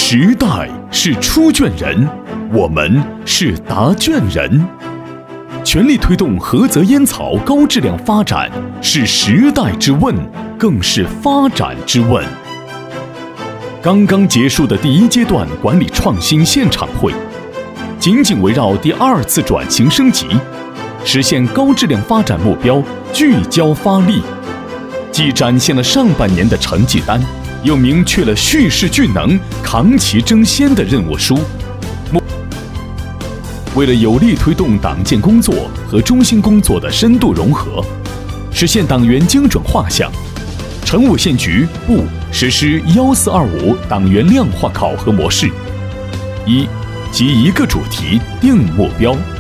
时代是出卷人，我们是答卷人。全力推动菏泽烟草高质量发展，是时代之问，更是发展之问。刚刚结束的第一阶段管理创新现场会，紧紧围绕第2次转型升级，实现高质量发展目标聚焦发力，既展现了上半年的成绩单，又明确了蓄势聚能、扛旗争先的任务书。为了有力推动党建工作和中心工作的深度融合，实现党员精准画像，成武县局部实施1425党员量化考核模式。即一个主题定目标。